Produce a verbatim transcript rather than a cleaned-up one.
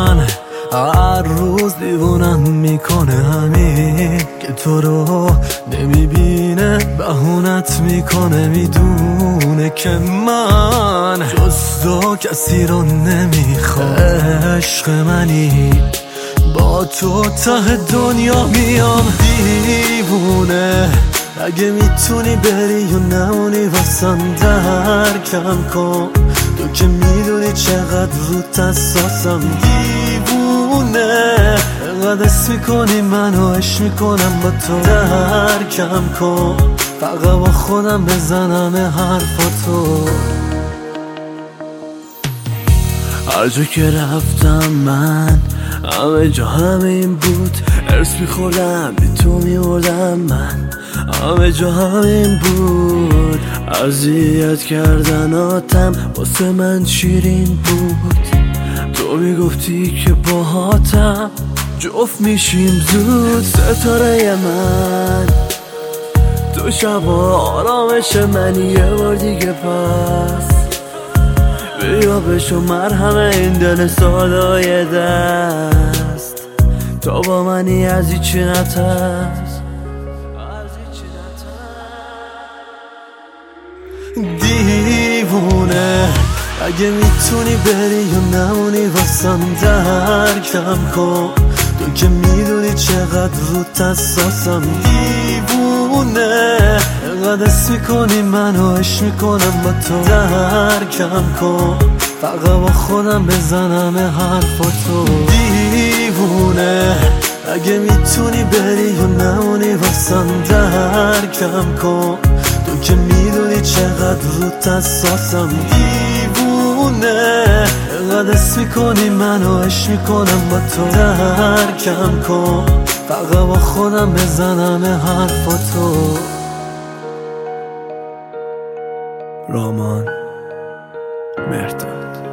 من هر روز دیوونم میکنه همین که تو رو نمیبینه، بهونت میکنه، میدونه که من جز تو کسی رو نمیخوام. عشق منی با تو ته دنیا میام دیوونه، اگه میتونی بری یا نمونی واسم درکم کن. تو که میدونی چقدر روت حساسم دیوونه، انقدر حس میکنی منو عشق میکنم با تو درکم کن. فقط با خودم بزنم حرفاتو. هر جا که رفتم من همه جا همین بود، ارس میخوردم بی تو میمردم من، همه جا همین بود. اذیت کردناتم واسه من شیرین بود، تو میگفتی که باهاتم جفت میشیم زود. ستاره من تو شبا آرامش منی، یه بار دیگه پس بیا بشو مرهم این دل سادای دست. تو با منی از هیچی نترس، دیوونه، اگه میتونی بری یا نمونی واسم درکم کن. تو که میدونی چقدر روت حساسم دیوونه، انقدر حس میکنی منو عشق میکنم با تو درکم کن. فقط با خودم بزنم حرفاتو. دیوونه، اگه میتونی بری یا نمونی واسم درکم کن. تو که میدونی چقدر روت حساسم دیوونه، انقدر حس میکنی منو عشق میکنم با تو درکم کن. فقط با خودم بزنم حرفاتو. رامان مرداد.